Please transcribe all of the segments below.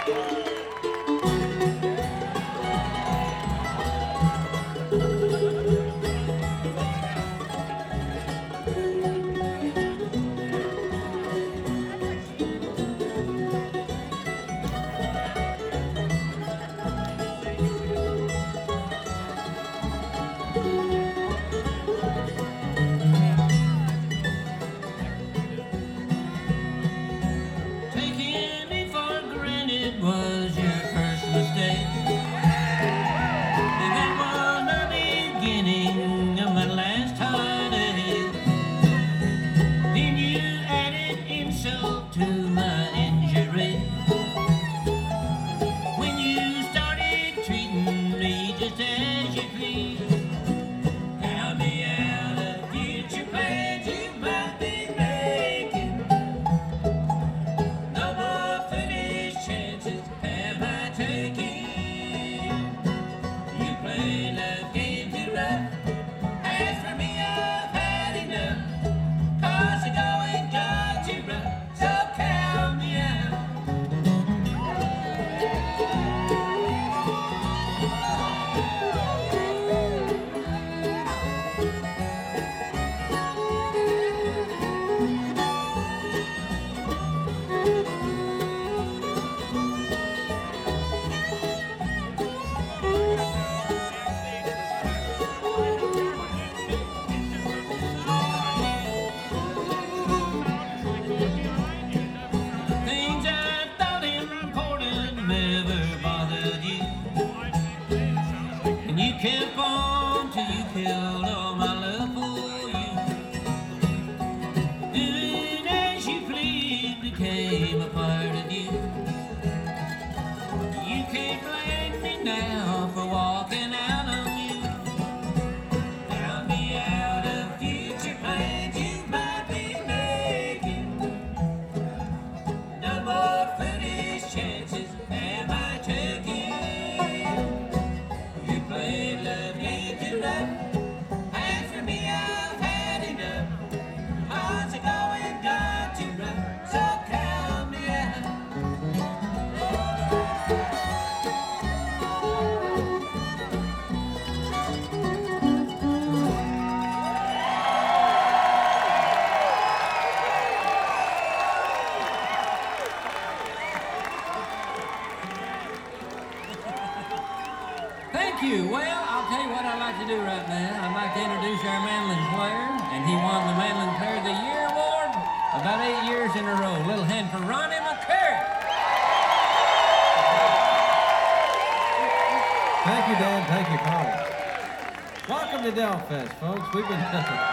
Thank you. Well, I'll tell you what I'd like to do right now. I'd like to introduce our mandolin player, and he won the Mandolin Player of the Year award about 8 years in a row. A little hand for Ronnie McCurry. Thank you, Dan. Thank you, Paul. Welcome to Del Fest, folks. We've been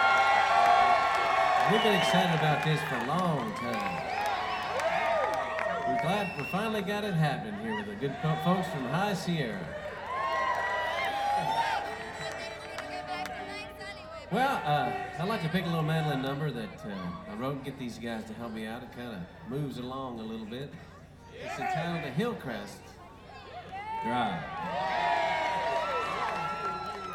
excited about this for a long time. We're glad we finally got it happening here with the good folks from High Sierra. Well, I'd like to pick a little mandolin number that I wrote and get these guys to help me out. It kind of moves along a little bit. It's entitled The Hillcrest Drive.